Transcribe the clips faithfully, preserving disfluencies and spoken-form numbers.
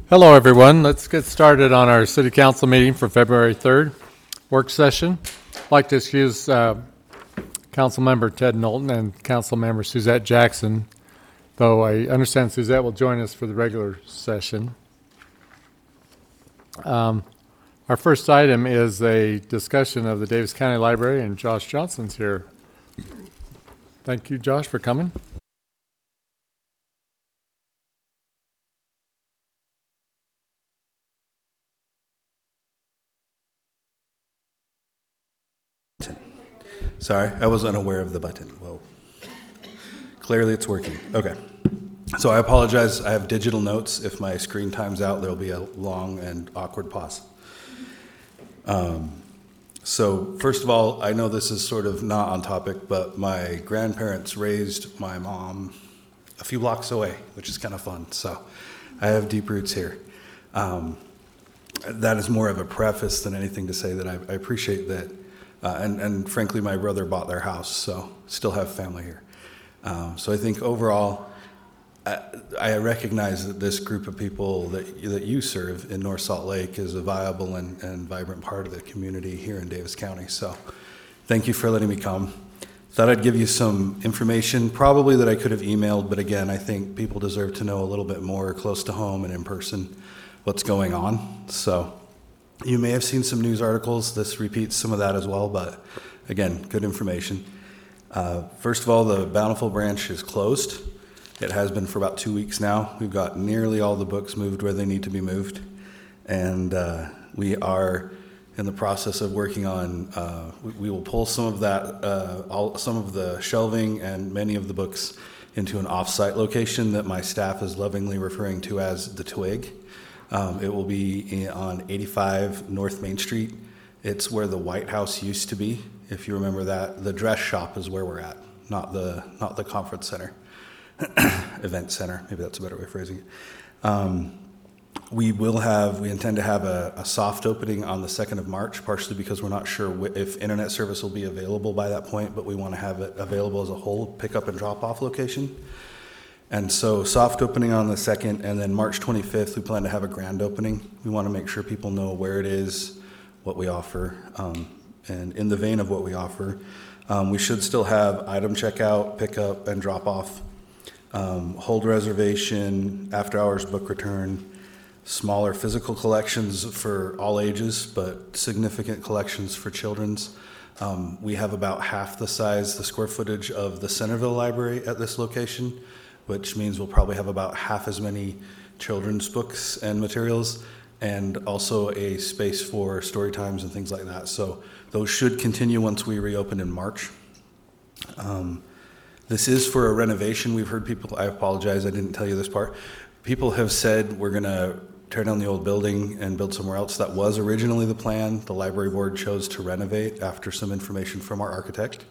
Hello, everyone. Let's get started on our City Council meeting for February third work session. I'd like to excuse uh, Councilmember Ted Knowlton and Councilmember Suzette Jackson, though I understand Suzette will join us for the regular session. Um, our first item is a discussion of the Davis County Library, and Josh Johnson's here. Thank you, Josh, for coming. Sorry, I was unaware of the button. Whoa. Clearly it's working. Okay. So I apologize. I have digital notes. If my screen times out, there'll be a long and awkward pause. Um, so first of all, I know this is sort of not on topic, but my grandparents raised my mom a few blocks away, which is kind of fun. So I have deep roots here. Um, that is more of a preface than anything to say that I, I appreciate that. Uh, and, and frankly, my brother bought their house, so still have family here. Um, so I think overall, I, I recognize that this group of people that, that you serve in North Salt Lake is a viable and, and vibrant part of the community here in Davis County. So thank you for letting me come. Thought I'd give you some information, probably that I could have emailed, but again, I think people deserve to know a little bit more close to home and in person what's going on. So you may have seen some news articles. This repeats some of that as well, but again, good information. Uh, first of all, the Bountiful branch is closed. It has been for about two weeks now. We've got nearly all the books moved where they need to be moved. And uh, we are in the process of working on, uh, we, we will pull some of that, uh, all, some of the shelving and many of the books into an off-site location that my staff is lovingly referring to as the Twig. Um, it will be in, on eighty-five North Main Street. It's where the White House used to be. If you remember that, the dress shop is where we're at, not the not the conference center, event center. Maybe that's a better way of phrasing it. Um, we will have, we intend to have a, a soft opening on the second of March, partially because we're not sure wh- if internet service will be available by that point, but we want to have it available as a whole pickup and drop off location. And so soft opening on the second, and then March twenty-fifth, we plan to have a grand opening. We want to make sure people know where it is, what we offer, um, and in the vein of what we offer, um, we should still have item checkout, pickup, and drop off, um, hold reservation, after hours book return, smaller physical collections for all ages, but significant collections for children's. Um, we have about half the size, the square footage of the Centerville Library at this location, which means we'll probably have about half as many children's books and materials, and also a space for story times and things like that. So those should continue once we reopen in March. Um, this is for a renovation. We've heard people, I apologize, I didn't tell you this part. People have said we're gonna tear down the old building and build somewhere else. That was originally the plan. The library board chose to renovate after some information from our architect.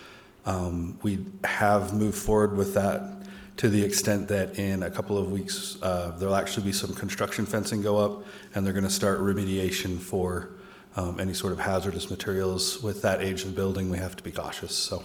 Um, we have moved forward with that to the extent that in a couple of weeks, uh, there'll actually be some construction fencing go up, and they're going to start remediation for um, any sort of hazardous materials. With that age of building, we have to be cautious. So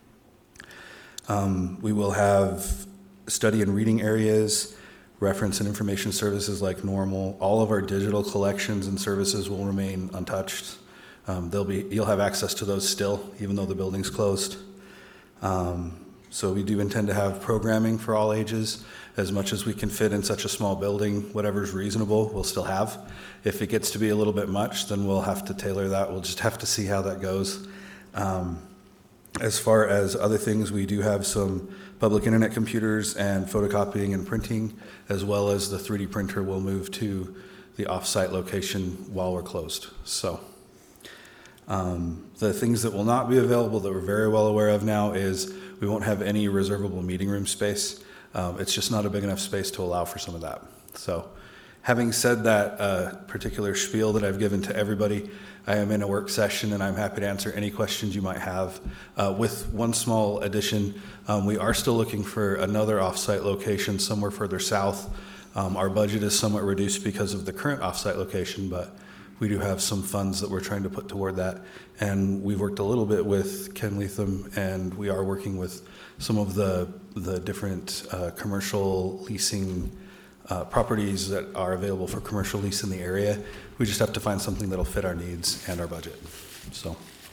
um, we will have study and reading areas, reference and information services like normal. All of our digital collections and services will remain untouched. Um, they'll be, you'll have access to those still, even though the building's closed. Um, So we do intend to have programming for all ages, as much as we can fit in such a small building. Whatever's reasonable, we'll still have. If it gets to be a little bit much, then we'll have to tailor that. We'll just have to see how that goes. Um, as far as other things, we do have some public internet computers and photocopying and printing, as well as the three D printer will move to the off-site location while we're closed. So um, the things that will not be available that we're very well aware of now is we won't have any reservable meeting room space. Um, it's just not a big enough space to allow for some of that. So having said that uh, particular spiel that I've given to everybody, I am in a work session and I'm happy to answer any questions you might have. Uh, with one small addition, um, we are still looking for another off-site location somewhere further south. Um, our budget is somewhat reduced because of the current off-site location, but we do have some funds that we're trying to put toward that. And we've worked a little bit with Ken Leatham, and we are working with some of the the different uh, commercial leasing uh, properties that are available for commercial lease in the area. We just have to find something that'll fit our needs and our budget. So,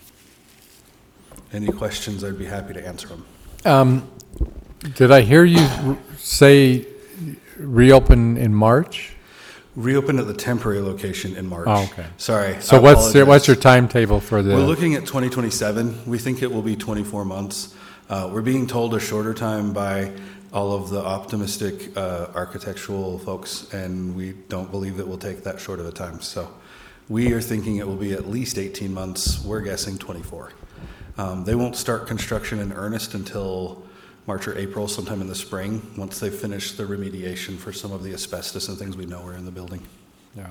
any questions, I'd be happy to answer them. Um, did I hear you r- say reopen in March? Reopen at the temporary location in March. Oh, okay. Sorry. So I what's your, what's apologize. your timetable for the? We're looking at twenty twenty-seven. We think it will be twenty-four months. Uh, we're being told a shorter time by all of the optimistic uh, architectural folks, and we don't believe it will take that short of a time. So we are thinking it will be at least eighteen months. We're guessing twenty-four. Um, they won't start construction in earnest until March or April, sometime in the spring, once they finish the remediation for some of the asbestos and things we know are in the building. Yeah.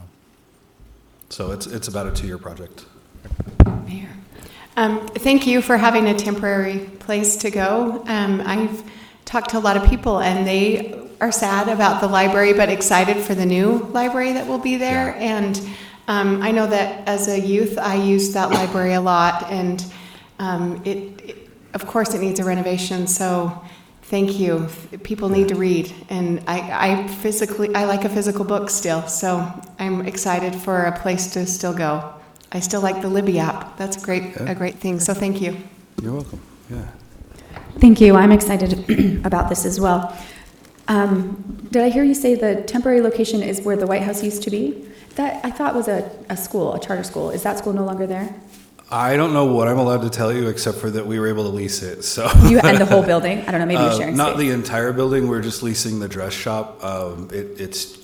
So it's it's about a two-year project. Mayor. Um, thank you for having a temporary place to go. Um, I've talked to a lot of people, and they are sad about the library, but excited for the new library that will be there. Yeah. And um, I know that as a youth, I used that library a lot, and um, it, it, of course, it needs a renovation. So, thank you. People need to read, and I, I physically, I like a physical book still. So, I'm excited for a place to still go. I still like the Libby app. That's a great, Yeah. a great thing. So, thank you. You're welcome. Yeah. Thank you. I'm excited about this as well. Um, did I hear you say the temporary location is where the White House used to be? That I thought was a, a school, a charter school. Is that school no longer there? I don't know what I'm allowed to tell you, except for that we were able to lease it. So You and the whole building? I don't know. Maybe you're Uh, sharing not space. the entire building. We're just leasing the dress shop. Um, it, it's.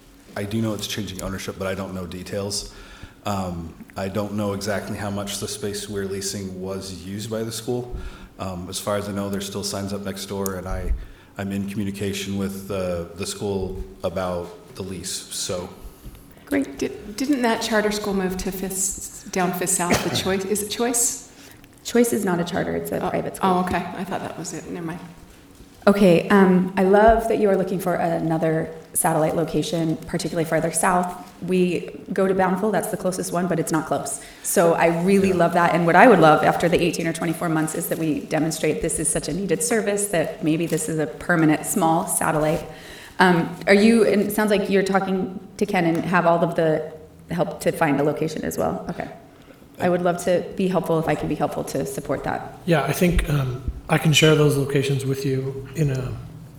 I do know it's changing ownership, but I don't know details. Um, I don't know exactly how much the space we're leasing was used by the school. Um, as far as I know, there's still signs up next door, and I, I'm in communication with uh, the school about the lease. So. Great. Did, didn't that charter school move to Fifth, down Fifth South? The Choice, is it Choice? Choice is not a charter. It's a private school. Oh, okay. I thought that was it. Never mind. Okay, um, I love that you are looking for another satellite location, particularly further south. We go to Bountiful, that's the closest one, but it's not close. So I really Yeah. love that, and what I would love after the eighteen or twenty-four months is that we demonstrate this is such a needed service, that maybe this is a permanent small satellite. Um, are you, and it sounds like you're talking to Ken and have all of the help to find a location as well? Okay. I would love to be helpful if I can be helpful to support that. Yeah, I think um, I can share those locations with you in a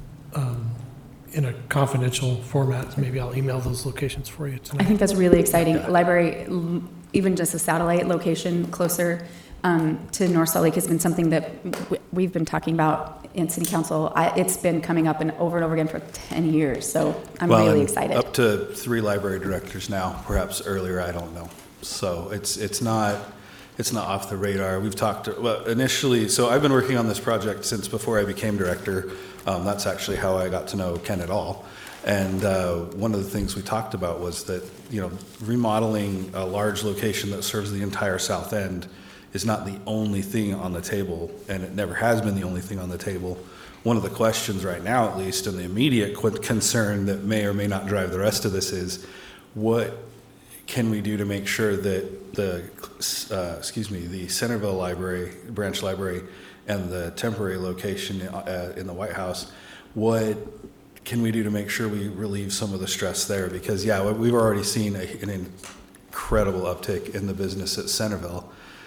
um, in a confidential format. Maybe I'll email those locations for you I tonight. think that's really exciting. Library, l- even just a satellite location closer um, to North Salt Lake has been something that w- we've been talking about in City Council. I, it's been coming up and over and over again for ten years, so I'm Well, really and excited. Up to three library directors now, perhaps earlier, I don't know. So it's it's not it's not off the radar. We've talked, well, initially, so I've been working on this project since before I became director. Um, that's actually how I got to know Ken at all. And uh, one of the things we talked about was that, you know, remodeling a large location that serves the entire south end is not the only thing on the table, and it never has been the only thing on the table. One of the questions right now, at least, and the immediate qu- concern that may or may not drive the rest of this is, what can we do to make sure that the, uh, excuse me, the Centerville Library, branch library, and the temporary location uh, in the White House, what can we do to make sure we relieve some of the stress there? Because, yeah, we've already seen a, an incredible uptick in the business at Centerville,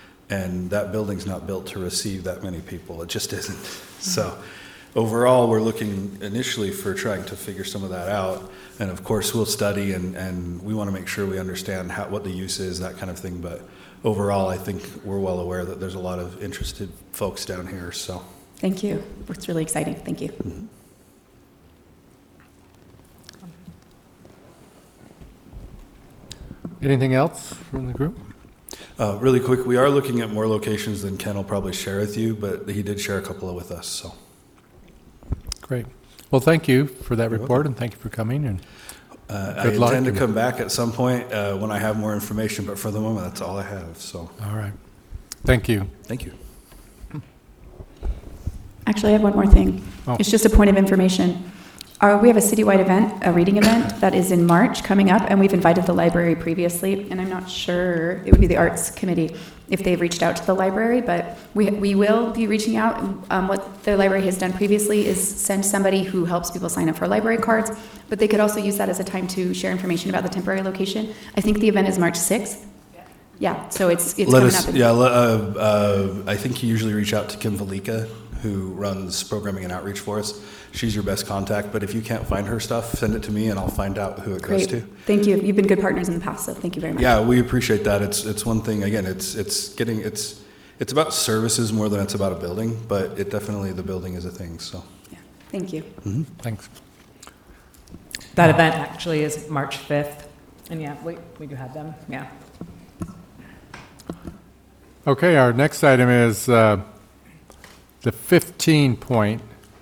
and that building's not built to receive that many people. It just isn't. So overall, we're looking initially for trying to figure some of that out. And of course, we'll study, and, and we want to make sure we understand how, what the use is, that kind of thing. But overall, I think we're well aware that there's a lot of interested folks down here. So Thank you. It's really exciting. Thank you. mm-hmm. Anything else from the group? Uh, really quick, we are looking at more locations than Ken will probably share with you, but he did share a couple with us. So Great. Well, thank you for that You're report, welcome. and thank you for coming. And uh, I Good luck. intend to come back at some point uh, when I have more information, but for the moment, that's all I have. So all right, thank you. thank you. Actually, I have one more thing. Oh. It's just a point of information. Uh, we have a citywide event, a reading event, that is in March coming up, and we've invited the library previously, and I'm not sure, it would be the Arts Committee. if they've reached out to the library, but we, we will be reaching out. Um, what the library has done previously is send somebody who helps people sign up for library cards, but they could also use that as a time to share information about the temporary location. I think the event is March sixth. Yeah, so it's, it's Let coming us, up. in- yeah, le- uh, uh, I think you usually reach out to Kim Valika, who runs programming and outreach for us. She's your best contact, but if you can't find her stuff, send it to me and I'll find out who it Great. goes to. Thank you. You've been good partners in the past, so thank you very much. Yeah, we appreciate that. It's it's one thing. Again, it's it's getting it's it's about services more than it's about a building, but it definitely the building is a thing. So Yeah, thank you. Thanks. That event actually is March fifth, and yeah, we, we do have them, yeah. Okay, our next item is uh, the fifteen point.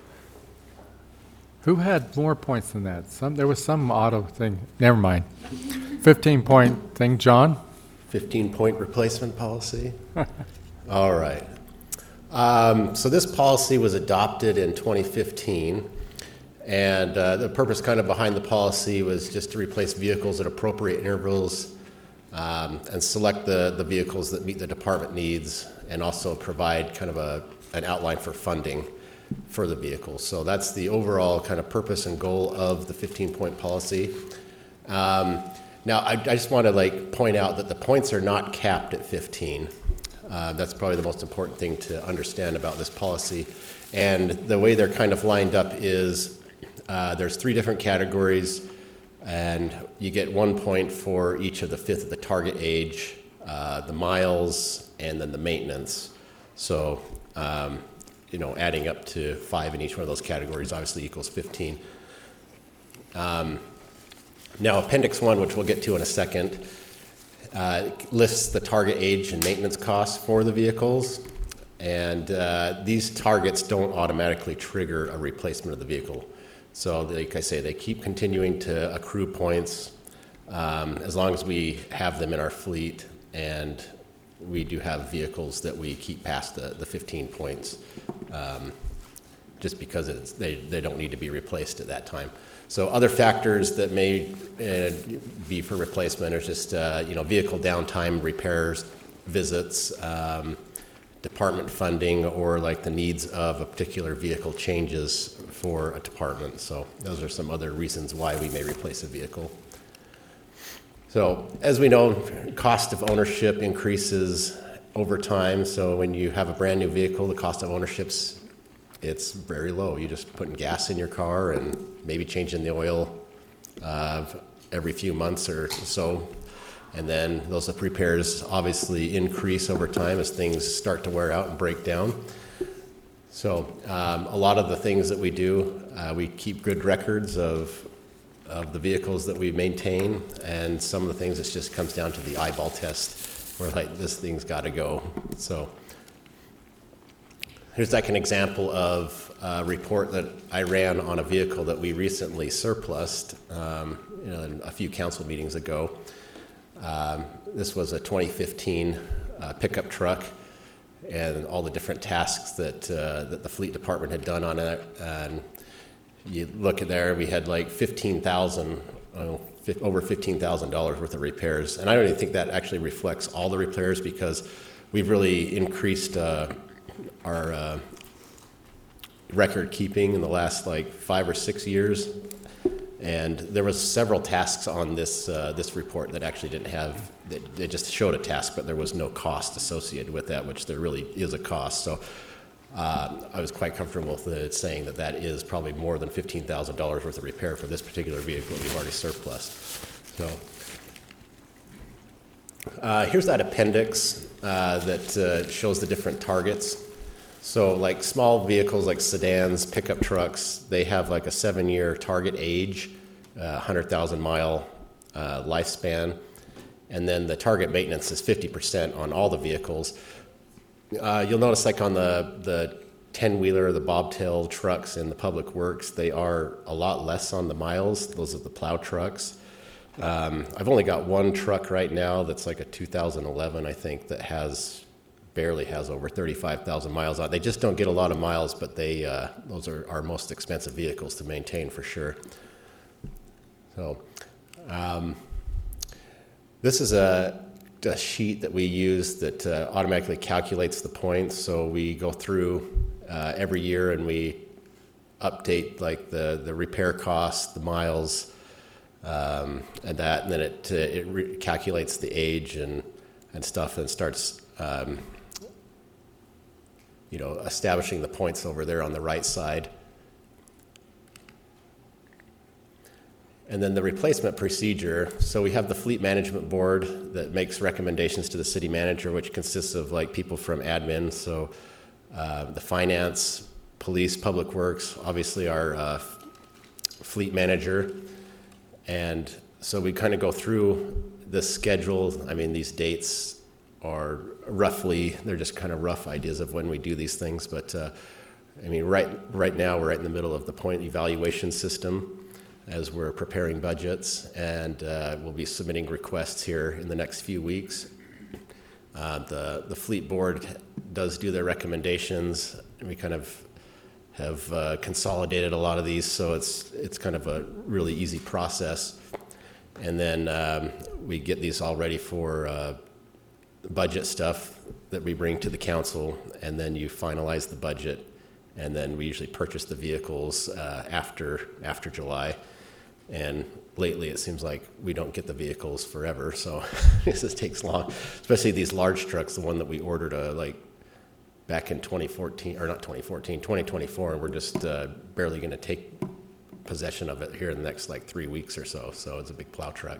Who had more points than that? Some there was some auto thing. Never mind. fifteen point thing, John. fifteen-point replacement policy? All right. Um, So this policy was adopted in twenty fifteen, and uh, the purpose kind of behind the policy was just to replace vehicles at appropriate intervals um, and select the, the vehicles that meet the department needs, and also provide kind of a, an outline for funding for the vehicles. So that's the overall kind of purpose and goal of the fifteen-point policy. Um, Now, I, I just want to like point out that the points are not capped at fifteen. Uh, that's probably the most important thing to understand about this policy. And the way they're kind of lined up is uh, there's three different categories, and you get one point for each of the fifth of the target age, uh, the miles, and then the maintenance. So, um, you know, adding up to five in each one of those categories obviously equals fifteen. Um, Now, Appendix one, which we'll get to in a second, uh, lists the target age and maintenance costs for the vehicles. And uh, these targets don't automatically trigger a replacement of the vehicle. So, like I say, they keep continuing to accrue points um, as long as we have them in our fleet, and we do have vehicles that we keep past the, the fifteen points um, just because it's, they, they don't need to be replaced at that time. So other factors that may uh, be for replacement are just, uh, you know, vehicle downtime, repairs, visits, um, department funding, or like the needs of a particular vehicle changes for a department. So those are some other reasons why we may replace a vehicle. So as we know, cost of ownership increases over time. So when you have a brand new vehicle, the cost of ownership's it's very low. You're just putting gas in your car and maybe changing the oil uh, every few months or so. And then those repairs obviously increase over time as things start to wear out and break down. So um, a lot of the things that we do, uh, we keep good records of, of the vehicles that we maintain. And some of the things, it just comes down to the eyeball test. We're like, this thing's got to go. So here's like an example of a report that I ran on a vehicle that we recently surplused um, you know, a few council meetings ago. Um, this was a twenty fifteen uh, pickup truck, and all the different tasks that uh, that the fleet department had done on it. And you look at there, we had like fifteen thousand, uh, over fifteen thousand dollars worth of repairs. And I don't even think that actually reflects all the repairs, because we've really increased uh, our uh, record keeping in the last like five or six years, and there was several tasks on this uh, this report that actually didn't have. That they just showed a task, but there was no cost associated with that, which there really is a cost. So uh, I was quite comfortable with it saying that that is probably more than fifteen thousand dollars worth of repair for this particular vehicle we've already surplused. So. Uh, here's that appendix uh, that uh, shows the different targets. So like small vehicles like sedans, pickup trucks, they have like a seven-year target age, uh, one hundred thousand mile uh, lifespan. And then the target maintenance is fifty percent on all the vehicles. Uh, you'll notice like on the, the ten-wheeler, the bobtail trucks in the public works, they are a lot less on the miles. Those are the plow trucks. Um, I've only got one truck right now that's like a two thousand eleven, I think, that has barely has over thirty-five thousand miles on it. They just don't get a lot of miles, but they uh, those are our most expensive vehicles to maintain for sure. So um, this is a a sheet that we use that uh, automatically calculates the points. So we go through uh, every year and we update like the, the repair costs, the miles, um, and that, and then it uh, it re- calculates the age and and stuff, and starts um, you know establishing the points over there on the right side. And then the replacement procedure. So we have the fleet management board that makes recommendations to the city manager, which consists of like people from admin, so uh, the finance, police, public works, obviously our uh, fleet manager. And so we kind of go through the schedule. I mean, these dates are roughly, they're just kind of rough ideas of when we do these things. But uh, I mean, right, right now we're right in the middle of the point evaluation system as we're preparing budgets, and uh, we'll be submitting requests here in the next few weeks. Uh, the, the fleet board does do their recommendations. We kind of have uh, consolidated a lot of these, so it's it's kind of a really easy process. And then um, we get these all ready for uh, budget stuff that we bring to the council, and then you finalize the budget, and then we usually purchase the vehicles uh, after after July. And lately it seems like we don't get the vehicles forever, so this just takes long, especially these large trucks, the one that we ordered uh, like back in twenty fourteen, or not twenty fourteen, twenty twenty-four, and we're just uh, barely going to take possession of it here in the next like three weeks or so, so it's a big plow truck.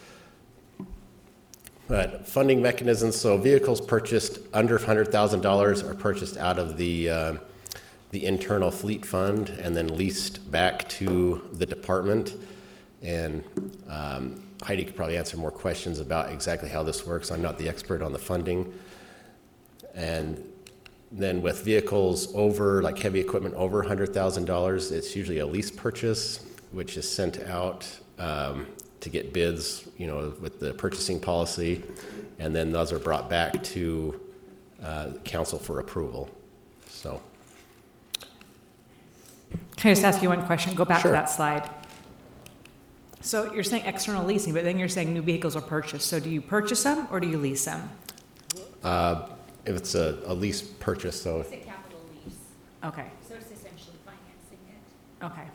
But funding mechanisms, so vehicles purchased under one hundred thousand dollars are purchased out of the uh, the internal fleet fund and then leased back to the department. And um, Heidi could probably answer more questions about exactly how this works. I'm not the expert on the funding. And then with vehicles over, like heavy equipment over one hundred thousand dollars, it's usually a lease purchase, which is sent out um, to get bids, you know, with the purchasing policy. And then those are brought back to uh, council for approval. So. Can I just ask you one question? Go back Sure. to that slide. So you're saying external leasing, but then you're saying new vehicles are purchased. So do you purchase them or do you lease them? Uh, if it's a, a lease purchase, so It's a capital lease, Okay, so it's essentially financing it. okay.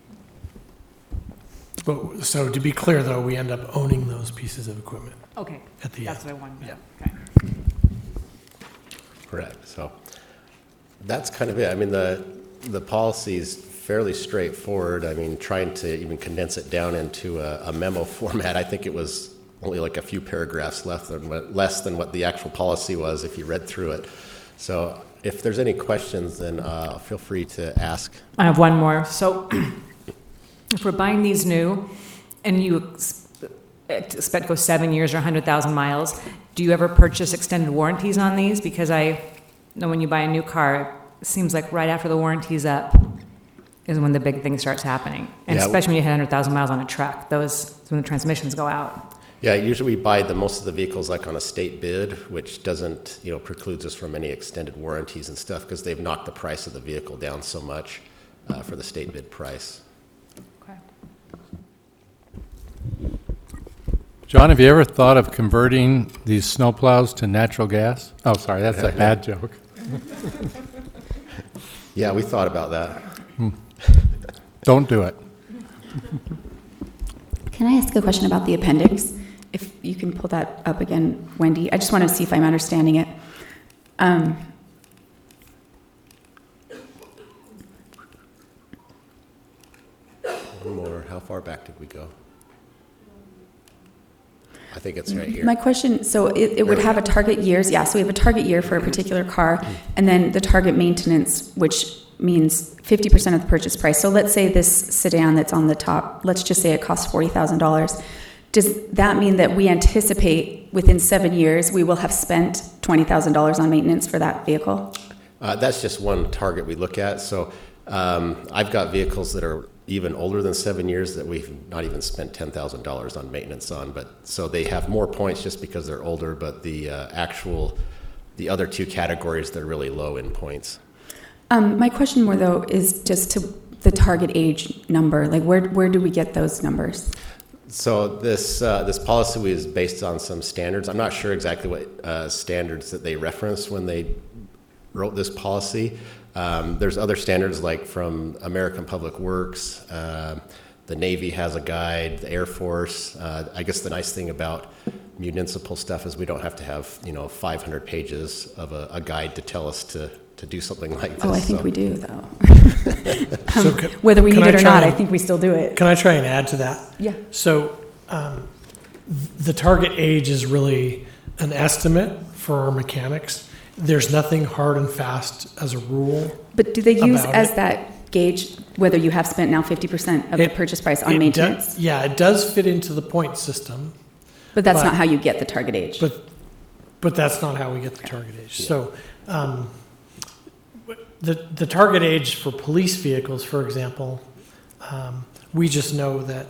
But, so to be clear, though, we end up owning those pieces of equipment. Okay, At the that's end. what I wanted to know. Yeah. Okay. correct. So that's kind of it. I mean, the the policy is fairly straightforward. I mean, trying to even condense it down into a, a memo format, I think it was only like a few paragraphs left than what, less than what the actual policy was if you read through it. So if there's any questions, then uh, feel free to ask. I have one more. So if we're buying these new and you ex- expect to go seven years or one hundred thousand miles, do you ever purchase extended warranties on these? Because I know when you buy a new car, it seems like right after the warranty's up is when the big thing starts happening. And Yeah. especially when you hit one hundred thousand miles on a truck, those when the transmissions go out. Yeah, usually we buy the most of the vehicles like on a state bid, which doesn't, you know, precludes us from any extended warranties and stuff because they've knocked the price of the vehicle down so much uh, for the state bid price. Okay. John, have you ever thought of converting these snowplows to natural gas? Oh, sorry, that's a bad joke. Yeah, we thought about that. Don't do it. Can I ask a question about the appendix? If you can pull that up again, Wendy. I just want to see if I'm understanding it. Um, One more. How far back did we go? I think it's right here. My question, so it, it would have a target years, yeah, so we have a target year for a particular car, and then the target maintenance, which means fifty percent of the purchase price. So let's say this sedan that's on the top, let's just say it costs forty thousand dollars. Does that mean that we anticipate within seven years we will have spent twenty thousand dollars on maintenance for that vehicle? Uh, that's just one target we look at. So um, I've got vehicles that are even older than seven years that we've not even spent ten thousand dollars on maintenance on. But so they have more points just because they're older, but the uh, actual, the other two categories, they're really low in points. Um, my question more though is just to the target age number. Like where where do we get those numbers? So this uh, this policy is based on some standards. I'm not sure exactly what uh, standards that they referenced when they wrote this policy. Um, there's other standards like from American Public Works. Uh, the Navy has a guide. The Air Force. Uh, I guess the nice thing about municipal stuff is we don't have to have you know five hundred pages of a, a guide to tell us to to do something like this. Oh, I think so. we do, though. So Um, can- Whether we can need I it or try not, I and- think we still do it. Can I try and add to that? Yeah. So um, the target age is really an estimate for our mechanics. There's nothing hard and fast as a rule. But do they use About as it. that gauge whether you have spent now fifty percent of the It- purchase price on It maintenance? does- Yeah, it does fit into the point system, But that's but- not how you get the target age. but, but that's not how we get the target age. So um, the, the target age for police vehicles, for example, um, we just know that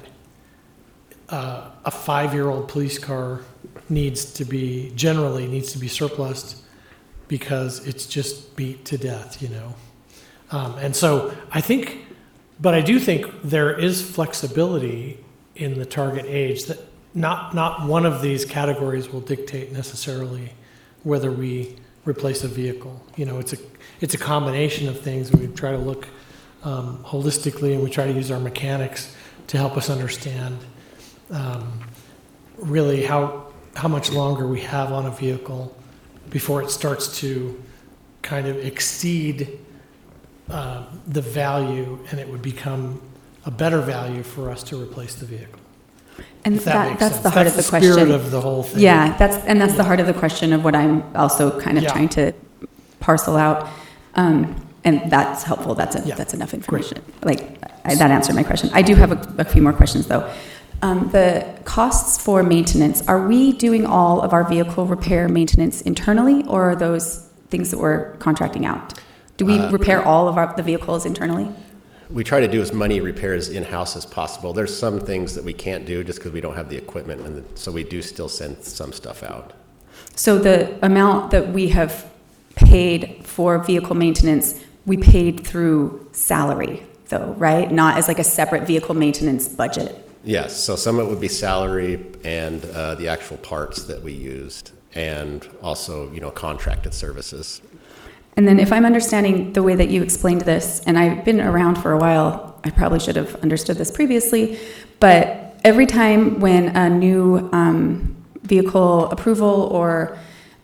uh, a five-year-old police car needs to be, generally needs to be surplused because it's just beat to death, you know? Um, and so I think, but I do think there is flexibility in the target age that not, not one of these categories will dictate necessarily whether we replace a vehicle. You know, it's a, it's a combination of things. We try to look um, holistically, and we try to use our mechanics to help us understand um, really how, how much longer we have on a vehicle before it starts to kind of exceed uh, the value, and it would become a better value for us to replace the vehicle. And If that that, makes that's sense. the heart That's of the the spirit question. of the whole thing. Yeah, that's and that's the heart of the question of what I'm also kind of Yeah. trying to parcel out. Um, and that's helpful. That's a, Yeah. that's enough information. Like I, that answered my question. I do have a, a few more questions though. Um, the costs for maintenance, are we doing all of our vehicle repair maintenance internally, or are those things that we're contracting out? Do we Uh, repair all of our, the vehicles internally? We try to do as many repairs in-house as possible. There's some things that we can't do just because we don't have the equipment, and so we do still send some stuff out. So the amount that we have paid for vehicle maintenance, we paid through salary though, right? Not as like a separate vehicle maintenance budget. Yes, so some of it would be salary and uh, the actual parts that we used, and also, you know, contracted services. And then if I'm understanding the way that you explained this, and I've been around for a while, I probably should have understood this previously, but every time when a new um, vehicle approval or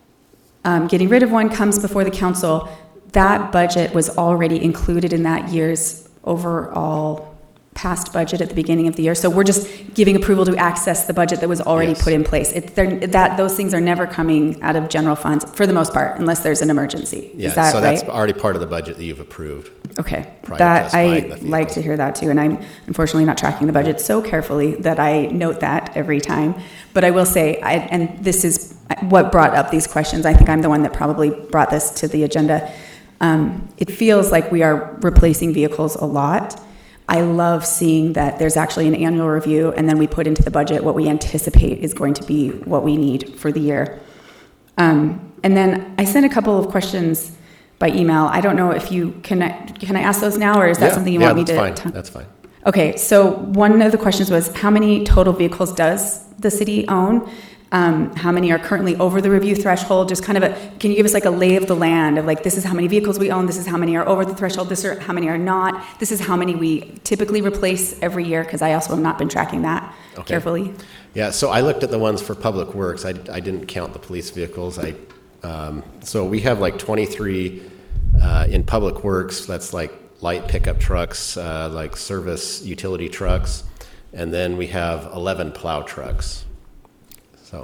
um, getting rid of one comes before the council, that budget was already included in that year's overall past budget at the beginning of the year. So we're just giving approval to access the budget that was already Yes. put in place. It, they're- that those things are never coming out of general funds for the most part, unless there's an emergency. Yeah, Is that so right? that's already part of the budget that you've approved. Okay, prior to that us buying I the vehicle. like to hear that too, and I'm unfortunately not tracking the budget so carefully that I note that every time. But I will say, I, and this is what brought up these questions. I think I'm the one that probably brought this to the agenda. Um, it feels like we are replacing vehicles a lot. I love seeing that there's actually an annual review, and then we put into the budget what we anticipate is going to be what we need for the year. Um, and then I sent a couple of questions by email. I don't know if you can. I, can I ask those now, or is that Yeah, something you yeah, want me that's to? fine. to- That's fine. Okay, so one of the questions was, how many total vehicles does the city own? Um, how many are currently over the review threshold? Just kind of a, can you give us like a lay of the land of like, this is how many vehicles we own, this is how many are over the threshold, this is how many are not, this is how many we typically replace every year, because I also have not been tracking that Okay. carefully. Yeah, so I looked at the ones for Public Works. I, I didn't count the police vehicles. I, um, so we have like twenty-three uh, in Public Works. That's like light pickup trucks, uh, like service utility trucks. And then we have eleven plow trucks. So,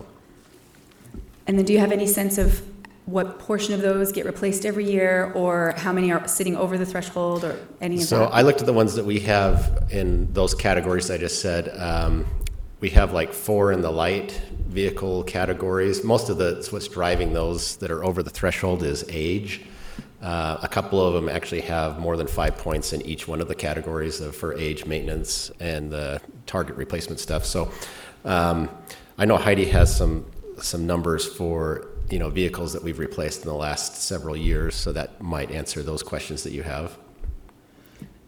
And then do you have any sense of what portion of those get replaced every year, or how many are sitting over the threshold, or any of so that? I looked at the ones that we have in those categories I just said. Um, we have like four in the light vehicle categories. Most of the what's driving those that are over the threshold is age. Uh, a couple of them actually have more than five points in each one of the categories of, for age, maintenance, and the target replacement stuff. So um, I know Heidi has some some numbers for you know vehicles that we've replaced in the last several years, so that might answer those questions that you have.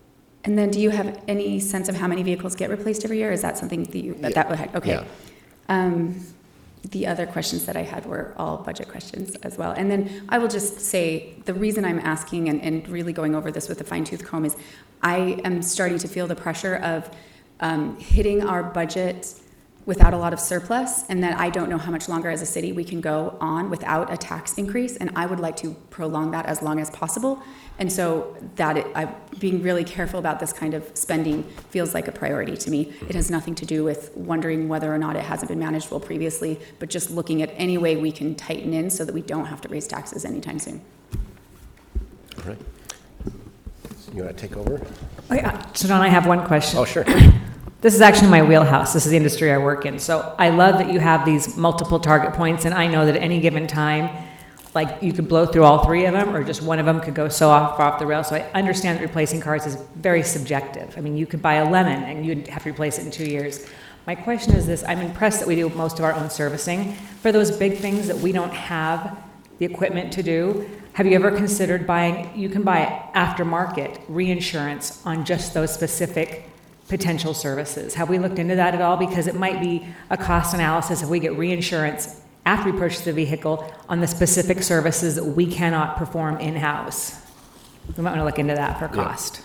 And then do you have any sense of how many vehicles get replaced every year? Is that something that you, that, that would, okay. Yeah. Um, the other questions that I had were all budget questions as well. And then I will just say, the reason I'm asking and, and really going over this with a fine tooth comb is I am starting to feel the pressure of um, hitting our budget without a lot of surplus, and that I don't know how much longer as a city we can go on without a tax increase, and I would like to prolong that as long as possible. And so that it, I'm being really careful about this kind of spending feels like a priority to me. It has nothing to do with wondering whether or not it hasn't been managed well previously, but just looking at any way we can tighten in so that we don't have to raise taxes anytime soon. All right. You want to take over? Oh, yeah. So Don, I have one question. Oh, sure. This is actually my wheelhouse. This is the industry I work in. So I love that you have these multiple target points, and I know that at any given time, like you could blow through all three of them, or just one of them could go so off off the rail. So I understand that replacing cars is very subjective. I mean, you could buy a lemon and you'd have to replace it in two years. My question is this: I'm impressed that we do most of our own servicing. For those big things that we don't have the equipment to do, have you ever considered buying? You can buy aftermarket reinsurance on just those specific potential services. Have we looked into that at all? Because it might be a cost analysis if we get reinsurance after we purchase the vehicle on the specific services that we cannot perform in-house. We might want to look into that for cost.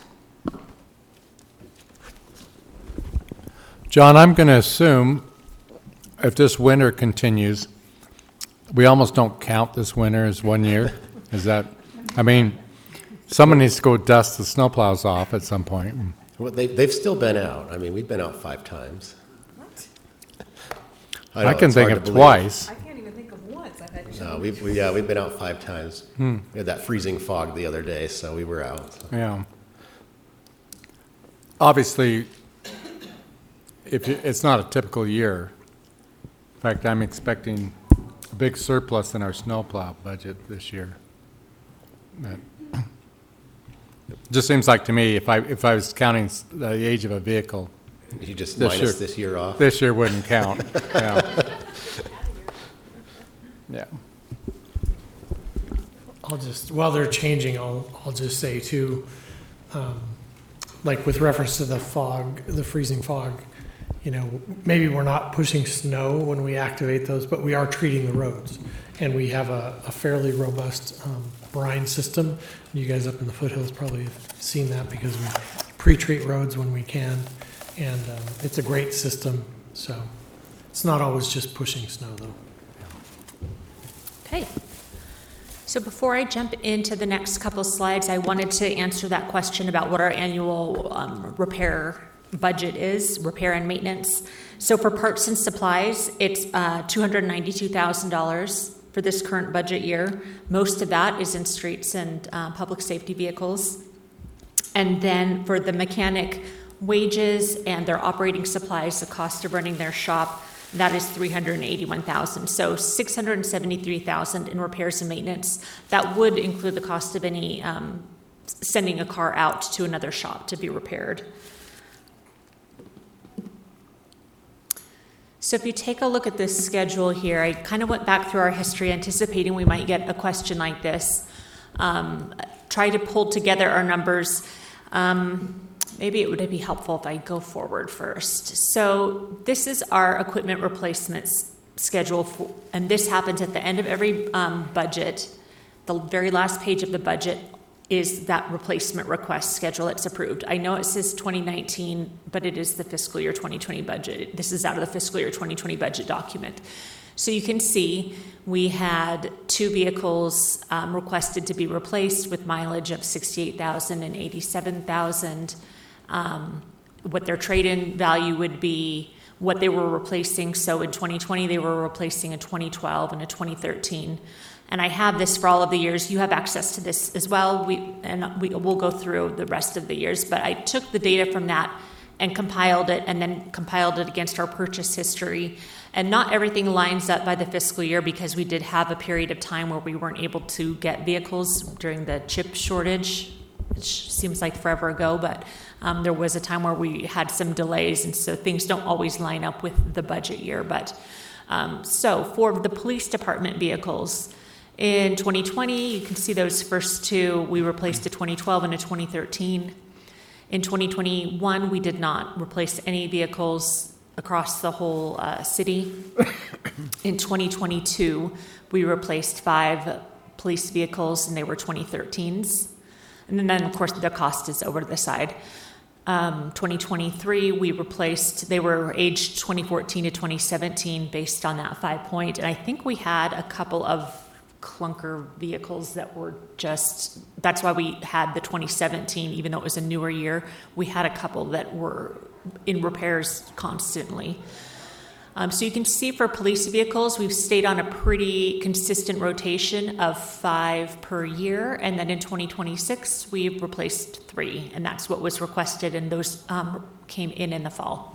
John, I'm going to assume if this winter continues, we almost don't count this winter as one year. Is that, I mean, someone needs to go dust the snowplows off at some point. Well, they, they've still been out. I mean, we've been out five times. I, know, can it's think hard of to believe. twice. I can't even think of once I've had No, we've, we, yeah, we've been out five times. We had that freezing fog the other day, so we were out. So. Yeah. Obviously, if you, it's not a typical year. In fact, I'm expecting a big surplus in our snowplow budget this year. But just seems like to me, if I if I was counting s- the age of a vehicle, You just This minus year. this year off. this year wouldn't count. Yeah. Yeah. I'll just, while they're changing, I'll, I'll just say too, um, like with reference to the fog, the freezing fog, you know, maybe we're not pushing snow when we activate those, but we are treating the roads. And we have a, a fairly robust um, brine system. You guys up in the foothills probably have seen that because we pre-treat roads when we can. And um, it's a great system, so it's not always just pushing snow though. Okay. So before I jump into the next couple slides, I wanted to answer that question about what our annual um, repair budget is, repair and maintenance. So for parts and supplies, it's uh, two hundred ninety-two thousand dollars for this current budget year. Most of that is in streets and uh, public safety vehicles. And then for the mechanic wages and their operating supplies, the cost of running their shop, that is three hundred eighty-one thousand dollars. So six hundred seventy-three thousand dollars in repairs and maintenance. That would include the cost of any um, sending a car out to another shop to be repaired. So if you take a look at this schedule here, I kind of went back through our history anticipating we might get a question like this. Um, try to pull together our numbers. Um, maybe it would be helpful if I go forward first. So this is our equipment replacements schedule, for, and this happens at the end of every um, budget. The very last page of the budget is that replacement request schedule that's approved. I know it says twenty nineteen, but it is the fiscal year twenty twenty budget. This is out of the fiscal year twenty twenty budget document. So you can see we had two vehicles um, requested to be replaced with mileage of sixty-eight thousand and eighty-seven thousand. Um, what their trade-in value would be, what they were replacing. So in twenty twenty, they were replacing a twenty twelve and a twenty thirteen. And I have this for all of the years. You have access to this as well. We and we will go through the rest of the years. But I took the data from that and compiled it, and then compiled it against our purchase history. And not everything lines up by the fiscal year because we did have a period of time where we weren't able to get vehicles during the chip shortage, which seems like forever ago, but um, there was a time where we had some delays, and so things don't always line up with the budget year. But um, so for the police department vehicles, in twenty twenty, you can see those first two, we replaced a twenty twelve and a twenty thirteen. In twenty twenty-one, we did not replace any vehicles across the whole uh, city. In twenty twenty-two, we replaced five police vehicles, and they were twenty thirteens. And then, of course, the cost is over to the side. Um, twenty twenty-three, we replaced, they were aged twenty fourteen to twenty seventeen based on that five point. And I think we had a couple of clunker vehicles that were just, that's why we had the twenty seventeen, even though it was a newer year. We had a couple that were in repairs constantly. Um, so you can see for police vehicles, we've stayed on a pretty consistent rotation of five per year. And then in twenty twenty-six, we've replaced three. And that's what was requested, and those um, came in in the fall.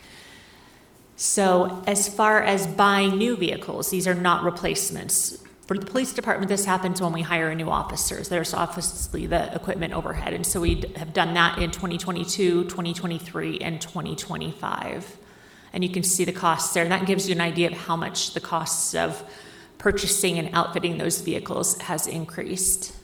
So as far as buying new vehicles, these are not replacements. For the police department, this happens when we hire new officers. There's obviously the equipment overhead. And so we have done that in twenty twenty-two, twenty twenty-three, and twenty twenty-five. And you can see the costs there. And that gives you an idea of how much the costs of purchasing and outfitting those vehicles has increased.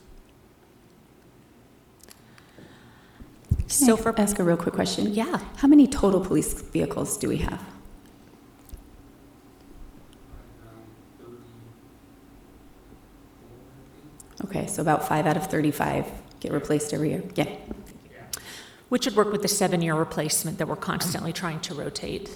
So Can I for ask a real quick question? Yeah. How many total police vehicles do we have? Okay, so about five out of thirty-five get replaced every year. Yeah. which would work with the seven-year replacement that we're constantly trying to rotate.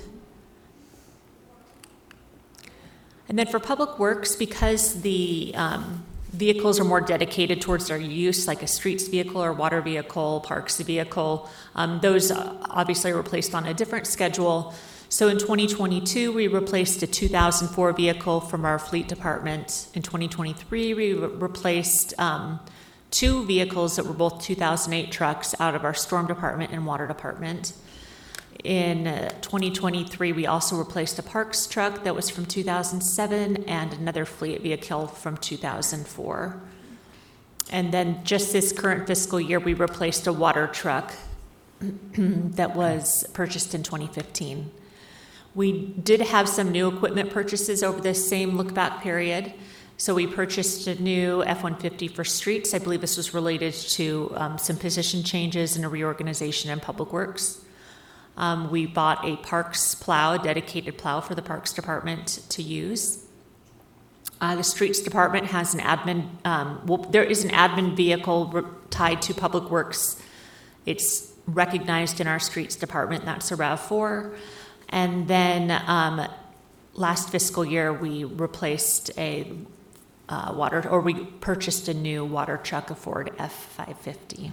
And then for Public Works, because the um, vehicles are more dedicated towards their use, like a streets vehicle or water vehicle, parks vehicle, um, those obviously are replaced on a different schedule. So in twenty twenty-two, we replaced a two thousand four vehicle from our fleet department. In twenty twenty-three, we re- replaced um, two vehicles that were both two thousand eight trucks out of our storm department and water department. In uh, twenty twenty-three, we also replaced a parks truck that was from two thousand seven and another fleet vehicle from two thousand four. And then just this current fiscal year, we replaced a water truck that was purchased in twenty fifteen. We did have some new equipment purchases over this same look-back period. So we purchased a new F one fifty for streets. I believe this was related to um, some position changes and a reorganization in Public Works. Um, we bought a parks plow, a dedicated plow for the parks department to use. Uh, the streets department has an admin, um, well, there is an admin vehicle re- tied to Public Works. It's recognized in our streets department, that's a RAV four. And then um, last fiscal year, we replaced a uh, water, or we purchased a new water truck, a Ford F five fifty.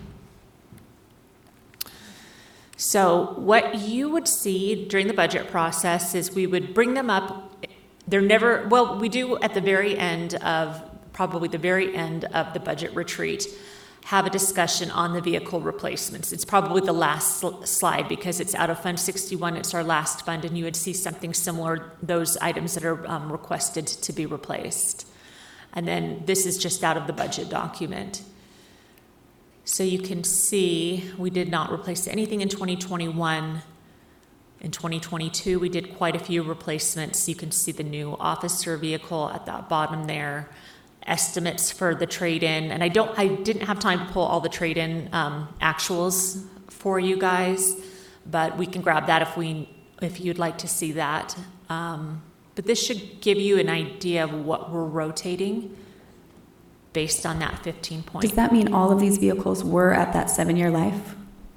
So what you would see during the budget process is we would bring them up. They're never, well, we do at the very end of, probably the very end of the budget retreat, have a discussion on the vehicle replacements. It's probably the last sl- slide because it's out of Fund sixty-one. It's our last fund, and you would see something similar, those items that are um, requested to be replaced. And then this is just out of the budget document. So you can see we did not replace anything in twenty twenty-one. In twenty twenty-two, we did quite a few replacements. You can see the new officer vehicle at the bottom there. Estimates for the trade-in, and I don't, I didn't have time to pull all the trade-in um, actuals for you guys, but we can grab that if we, if you'd like to see that. Um, but this should give you an idea of what we're rotating based on that fifteen point. Does that mean all of these vehicles were at that seven-year life?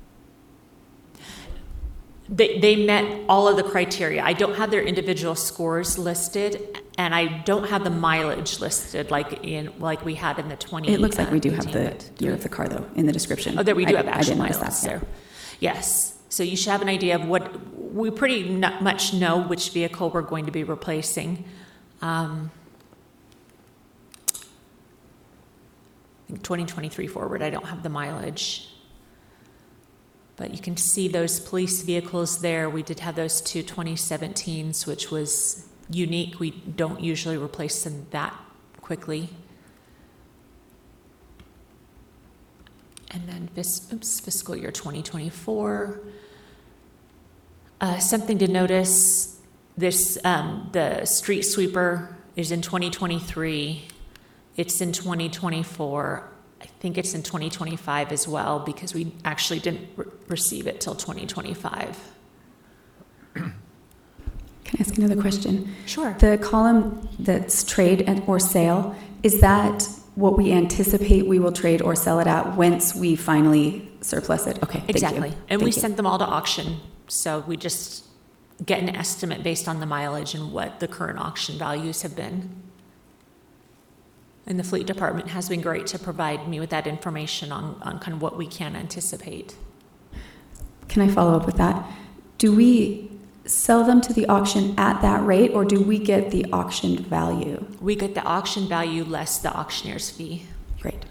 They, they met all of the criteria. I don't have their individual scores listed, and I don't have the mileage listed like in like we had in the twenty. It looks like we do have the but- year of the car, though, in the description. Oh, there we do I- have I actual didn't notice miles that, yeah. there. Yes. So you should have an idea of what, we pretty not much know which vehicle we're going to be replacing. Um, I think twenty twenty-three forward, I don't have the mileage. But you can see those police vehicles there. We did have those two twenty seventeens, which was unique. We don't usually replace them that quickly. And then fis- oops, fiscal year twenty twenty-four. Uh, something to notice, this um, the street sweeper is in twenty twenty-three. It's in twenty twenty-four. I think it's in twenty twenty-five as well, because we actually didn't re- receive it till twenty twenty-five. Can I ask another question? Sure. The column that's trade and or sale, is that what we anticipate we will trade or sell it at once we finally surplus it? Okay, thank you. Exactly. And we Thank you. sent them all to auction. So we just get an estimate based on the mileage and what the current auction values have been. And the fleet department has been great to provide me with that information on, on kind of what we can anticipate. Can I follow up with that? Do we sell them to the auction at that rate, or do we get the auction value? We get the auction value less the auctioneer's fee. Great.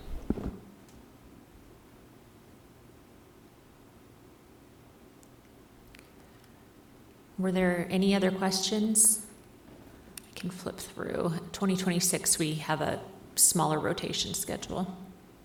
Were there any other questions? I can flip through. twenty twenty-six, we have a smaller rotation schedule.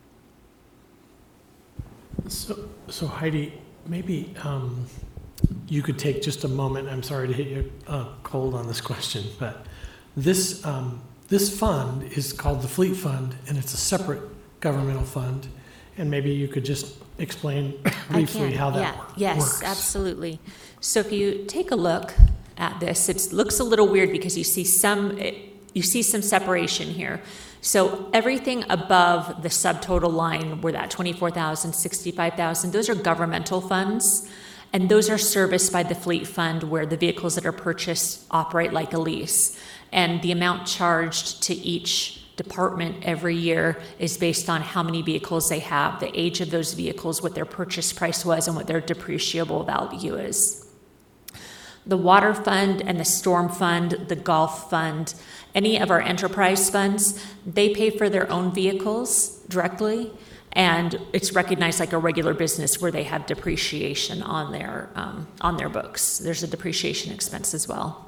So, so Heidi, maybe um, you could take just a moment. I'm sorry to hit you uh, cold on this question, but this um, this fund is called the Fleet Fund, and it's a separate governmental fund. And maybe you could just explain briefly I can, how that yeah. works. Yes, absolutely. So if you take a look at this, it looks a little weird because you see some you see some separation here. So everything above the subtotal line, where that twenty-four thousand, sixty-five thousand, those are governmental funds, and those are serviced by the Fleet Fund, where the vehicles that are purchased operate like a lease, and the amount charged to each department every year is based on how many vehicles they have, the age of those vehicles, what their purchase price was, and what their depreciable value is. The water fund and the storm fund, the golf fund, any of our enterprise funds, they pay for their own vehicles directly, and it's recognized like a regular business where they have depreciation on their um, on their books. There's a depreciation expense as well.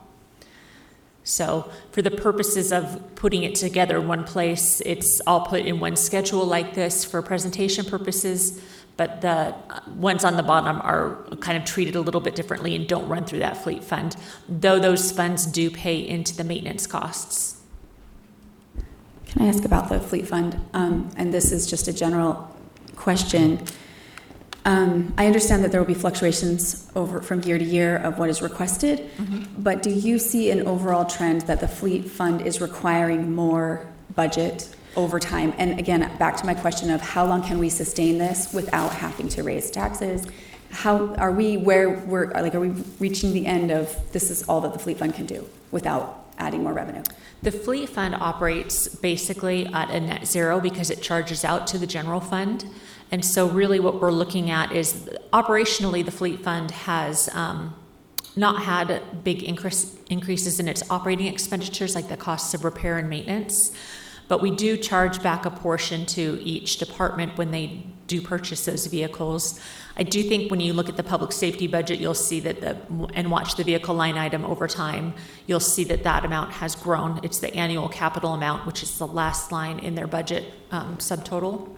So for the purposes of putting it together in one place, it's all put in one schedule like this for presentation purposes, but the ones on the bottom are kind of treated a little bit differently and don't run through that fleet fund, though those funds do pay into the maintenance costs. Can I ask about the fleet fund? Um, and this is just a general question. Um, I understand that there will be fluctuations over from year to year of what is requested, mm-hmm. but do you see an overall trend that the fleet fund is requiring more budget over time? And again, back to my question of how long can we sustain this without having to raise taxes? How are we where we're like, are we reaching the end of this is all that the fleet fund can do without adding more revenue? The fleet fund operates basically at a net zero because it charges out to the general fund. And so really what we're looking at is operationally the fleet fund has um, not had big increase, increases in its operating expenditures like the costs of repair and maintenance. But we do charge back a portion to each department when they do purchase those vehicles. I do think when you look at the public safety budget, you'll see that the, and watch the vehicle line item over time, you'll see that that amount has grown. It's the annual capital amount, which is the last line in their budget um, subtotal.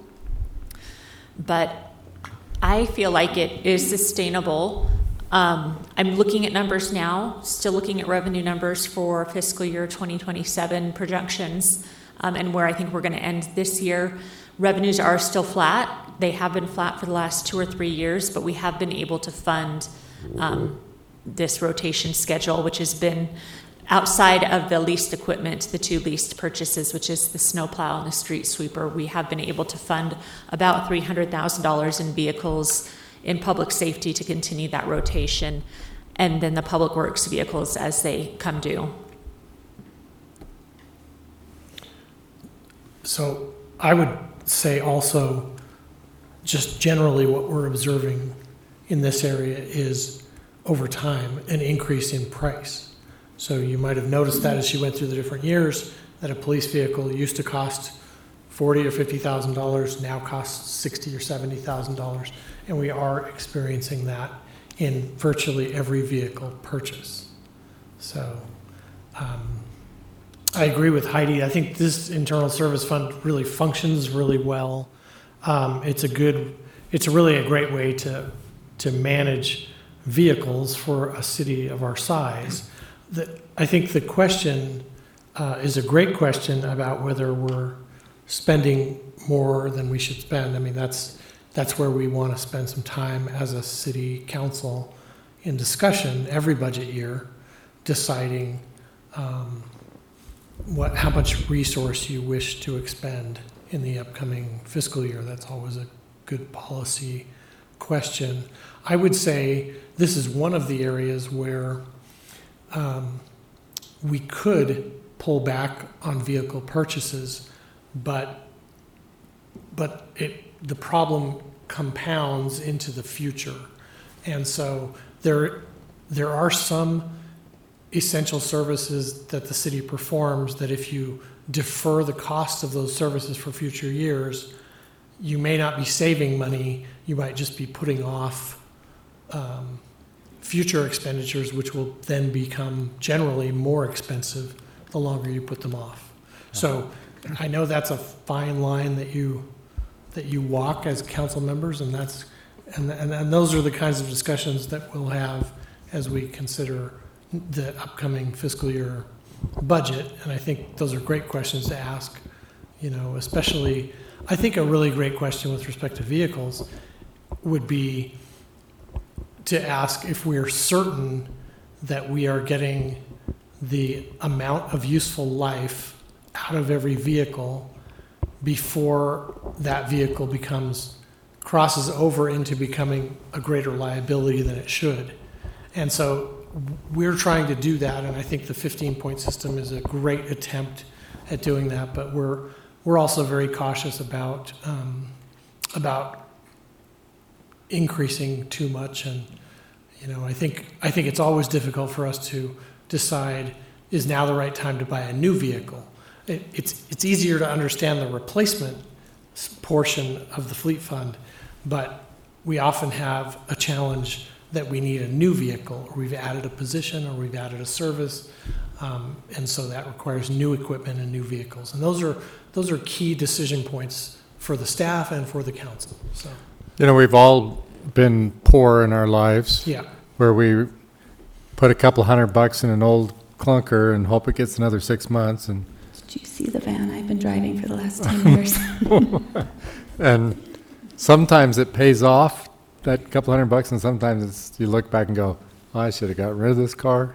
But I feel like it is sustainable. Um, I'm looking at numbers now, still looking at revenue numbers for fiscal year twenty twenty-seven projections, um, and where I think we're going to end this year. Revenues are still flat. They have been flat for the last two or three years, but we have been able to fund um, this rotation schedule, which has been outside of the leased equipment, the two leased purchases, which is the snowplow and the street sweeper. We have been able to fund about three hundred thousand dollars in vehicles in public safety to continue that rotation, and then the public works vehicles as they come due. So I would say also, just generally what we're observing in this area is over time an increase in price. So you might have noticed that as you went through the different years, that a police vehicle used to cost forty or fifty thousand dollars, now costs sixty or seventy thousand dollars, and we are experiencing that in virtually every vehicle purchase. So um, I agree with Heidi. I think this internal service fund really functions really well. Um, it's a good, it's really a great way to to manage vehicles for a city of our size. The, I think the question uh, is a great question about whether we're spending more than we should spend. I mean, that's, that's where we want to spend some time as a city council in discussion every budget year, deciding um, what, how much resource you wish to expend in the upcoming fiscal year. That's always a good policy question. I would say this is one of the areas where um, we could pull back on vehicle purchases, but but it the problem compounds into the future. And so there there are some essential services that the city performs that if you defer the cost of those services for future years, you may not be saving money, you might just be putting off um, future expenditures, which will then become generally more expensive the longer you put them off. So I know that's a fine line that you that you walk as council members, and that's and, and and those are the kinds of discussions that we'll have as we consider the upcoming fiscal year budget. And I think those are great questions to ask, you know, especially I think a really great question with respect to vehicles would be to ask if we are certain that we are getting the amount of useful life out of every vehicle before that vehicle becomes crosses over into becoming a greater liability than it should. And so we're trying to do that, and I think the fifteen-point system is a great attempt at doing that, but we're we're also very cautious about um, about increasing too much. And you know, I think I think it's always difficult for us to decide, is now the right time to buy a new vehicle? It, it's it's easier to understand the replacement portion of the fleet fund, but we often have a challenge that we need a new vehicle, or we've added a position, or we've added a service, um, and so that requires new equipment and new vehicles. And those are those are key decision points for the staff and for the council. So, You know, we've all been poor in our lives, yeah, where we put a couple hundred bucks in an old clunker and hope it gets another six months. And Did you see the van I've been driving for the last ten years? and sometimes it pays off, that couple hundred bucks, and sometimes it's, you look back and go, oh, I should have gotten rid of this car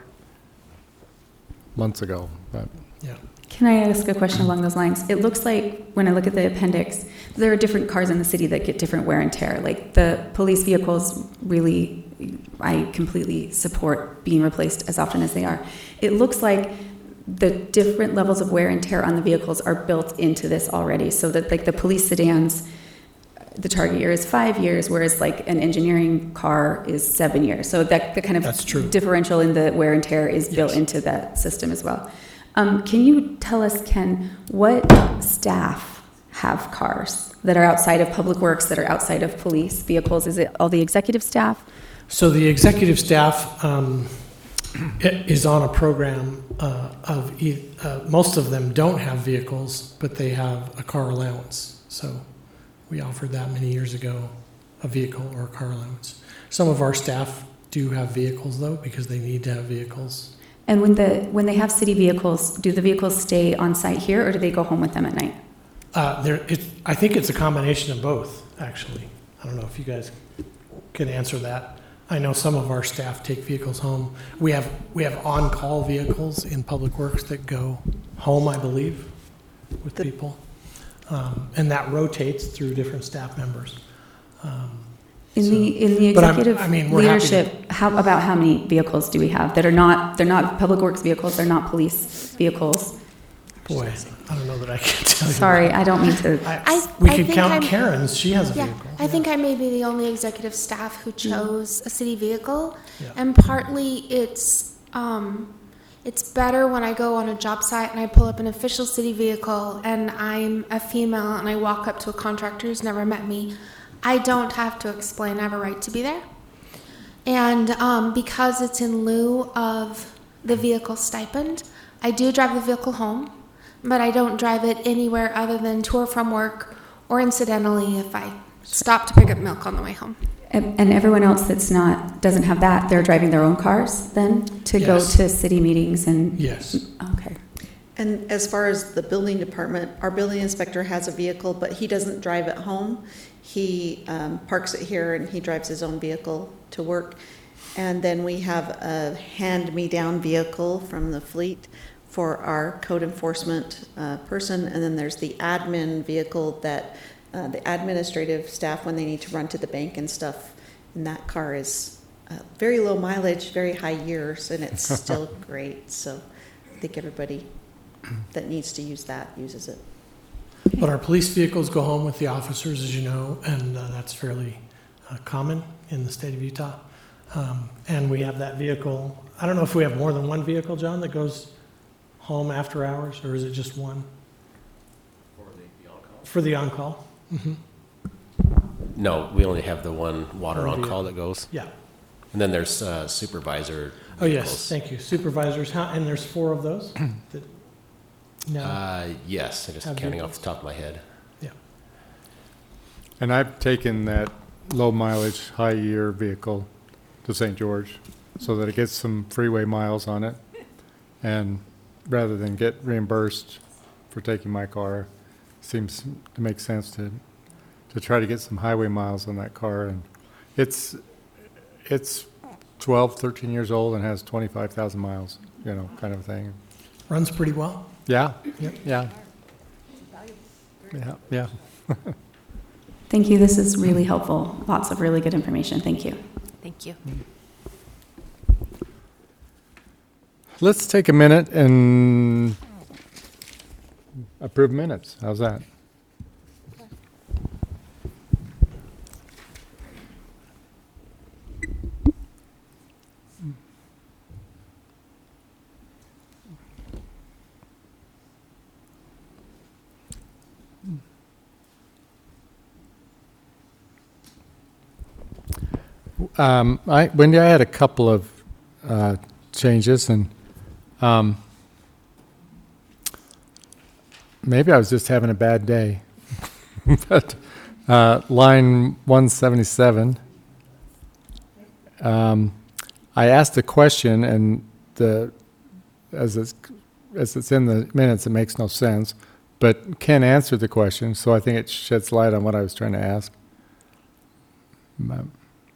months ago. But yeah. Can I ask a question along those lines? It looks like when I look at the appendix, there are different cars in the city that get different wear and tear. Like the police vehicles, really, I completely support being replaced as often as they are. It looks like the different levels of wear and tear on the vehicles are built into this already, so that like the police sedans, the target year is five years, whereas like an engineering car is seven years. So that the kind of That's true. differential in the wear and tear is built Yes. into that system as well. Um, can you tell us, Ken, what staff have cars that are outside of public works, that are outside of police vehicles? Is it all the executive staff? So the executive staff um, i- is on a program uh, of, e- uh, most of them don't have vehicles, but they have a car allowance. So we offered that many years ago, a vehicle or a car allowance. Some of our staff do have vehicles though, because they need to have vehicles. And when the when they have city vehicles, do the vehicles stay on site here, or do they go home with them at night? Uh, there, it, I think it's a combination of both, actually. I don't know if you guys can answer that. I know some of our staff take vehicles home. We have we have on-call vehicles in Public Works that go home, I believe, with people, um, and that rotates through different staff members. Um, In So- the in the But I'm- executive I mean, we're happy to- leadership, how about how many vehicles do we have that are not they're not public works vehicles, they're not police vehicles? boy, I don't know that I can tell you. Sorry, I don't mean to. I, I- we I could think count I'm- Karen's. She has a Yeah, vehicle. I think I may be the only executive staff who chose a city vehicle, Yeah. and partly it's um, it's better when I go on a job site and I pull up an official city vehicle and I'm a female and I walk up to a contractor who's never met me. I don't have to explain. I have a right to be there, and um, because it's in lieu of the vehicle stipend, I do drive the vehicle home, but I don't drive it anywhere other than to or from work, or incidentally if I stop to pick up milk on the way home. And, and everyone else that's not doesn't have that, they're driving their own cars then to go Yes. to city meetings and. Yes. Okay. And as far as the building department, our building inspector has a vehicle, but he doesn't drive it home. He um, parks it here and he drives his own vehicle to work. And then we have a hand-me-down vehicle from the fleet for our code enforcement uh, person. And then there's the admin vehicle that uh, the administrative staff, when they need to run to the bank and stuff, and that car is uh, very low mileage, very high years, and it's still great. So I think everybody that needs to use that uses it. But our police vehicles go home with the officers, as you know, and uh, that's fairly uh, common in the state of Utah. Um, and we have that vehicle. I don't know if we have more than one vehicle, John, that goes home after hours, or is it just one? For the on-call? For the on-call. Mm-hmm. No, we only have the one water One on-call vehicle. that goes. Yeah. And then there's uh, supervisor Oh, yes, vehicles. thank you. Supervisors, how, and there's four of those? that, no, Uh, yes, I just Have counting vehicles? off the top of my head. yeah. And I've taken that low mileage, high year vehicle to Saint George so that it gets some freeway miles on it. And rather than get reimbursed for taking my car, seems to make sense to, to try to get some highway miles on that car. And it's, it's twelve, thirteen years old and has twenty-five thousand miles, you know, kind of thing. Runs pretty well. Yeah, Yep. yeah. Yeah, yeah. Thank you. This is really helpful. Lots of really good information. Thank you. Thank you. Let's take a minute and approve minutes. How's that? Um, I, Wendy, I had a couple of uh, changes, and um, maybe I was just having a bad day. But uh, line one seventy-seven, um, I asked a question, and the as it's as it's in the minutes, it makes no sense. But Ken answered the question, so I think it sheds light on what I was trying to ask. Um,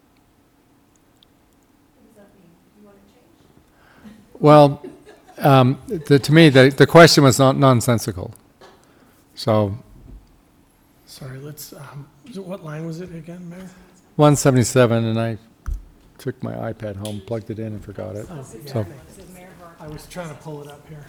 Well, um, the, to me, the, the question was not nonsensical. So, Sorry, let's, um, what line was it again, Mayor? one seventy-seven, and I took my iPad home, plugged it in, and forgot it. Oh, yeah. So, I was trying to pull it up here.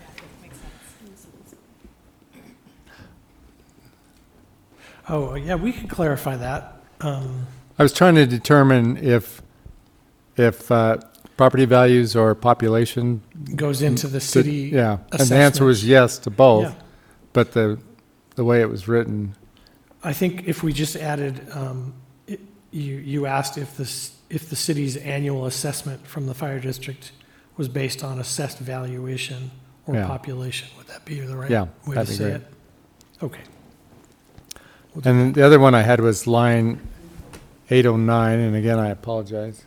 Oh, yeah, we could clarify that. Um, I was trying to determine if if uh, property values or population. Goes into the city Yeah, and the answer assessment. was yes to both. Yeah. But the the way it was written, I think if we just added, um, it- you, you asked if this, if the city's annual assessment from the fire district was based on assessed valuation or Yeah. population, would that be the right Yeah, way to that'd be say great. it? Okay. We'll do and then the other one I had was line eight oh nine, and again, I apologize.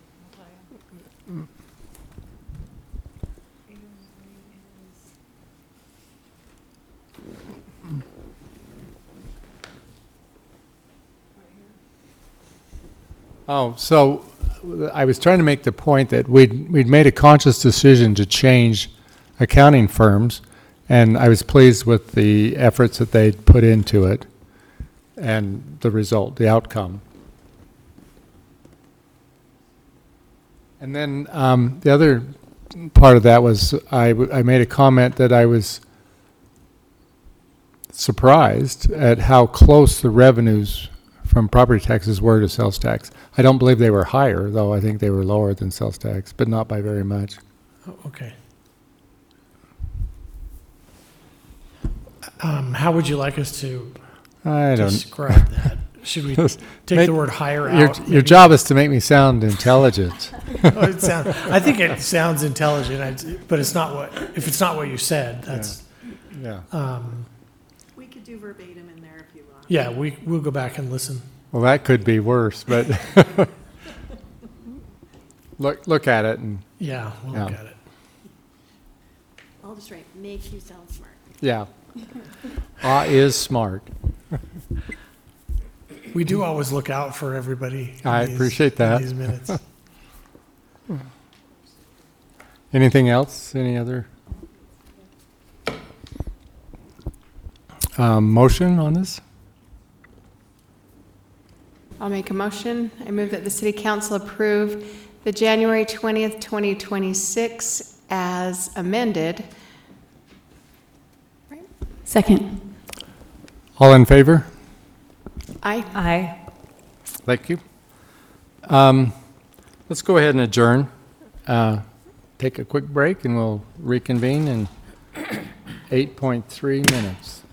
Oh, so I was trying to make the point that we'd, we'd made a conscious decision to change accounting firms, and I was pleased with the efforts that they'd put into it and the result, the outcome. And then um, the other part of that was I, w- I made a comment that I was surprised at how close the revenues from property taxes were to sales tax. I don't believe they were higher, though. I think they were lower than sales tax, but not by very much. Oh, okay. Um, how would you like us to I don't. describe that? Should we take Make- the word higher Your, out? your maybe? job is to make me sound intelligent. Oh, it sound, I think it sounds intelligent, I- but it's not what, if it's not what you said, that's, Yeah. um, We could do verbatim in there if you want. yeah, we, we'll go back and listen. Well, that could be worse, but look look at it and Yeah, we'll Yeah. look at it. I'll just write, make you sound smart. Yeah. Ah is smart. We do always look out for everybody. in I these- appreciate in that. These minutes. Anything else? Any other um, motion on this? I'll make a motion. I move that the city council approve the January twentieth, twenty twenty-six as amended. Second. All in favor? Aye. Aye. Thank you. Um, let's go ahead and adjourn. Uh, take a quick break and we'll reconvene in eight point three minutes.